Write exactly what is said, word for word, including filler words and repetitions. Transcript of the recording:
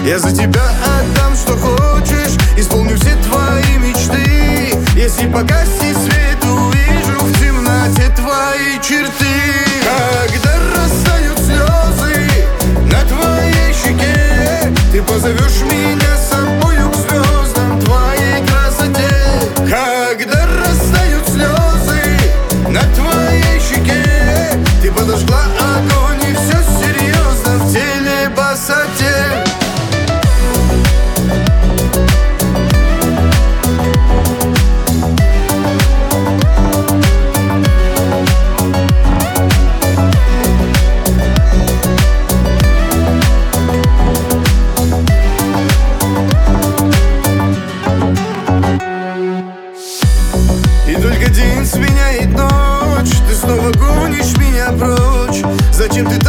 Я за тебя отдам, что хочешь, исполню все твои мечты. Если погаснет свет, увижу в темноте твои черты. Когда растают слезы на твоей щеке, ты позовешь меня с собою к звездам твоей красоте. Когда растают слезы на твоей щеке, ты подожгла огонь, и все серьезно в теле босоте. И только день сменяет ночь, ты снова гонишь меня прочь. Зачем ты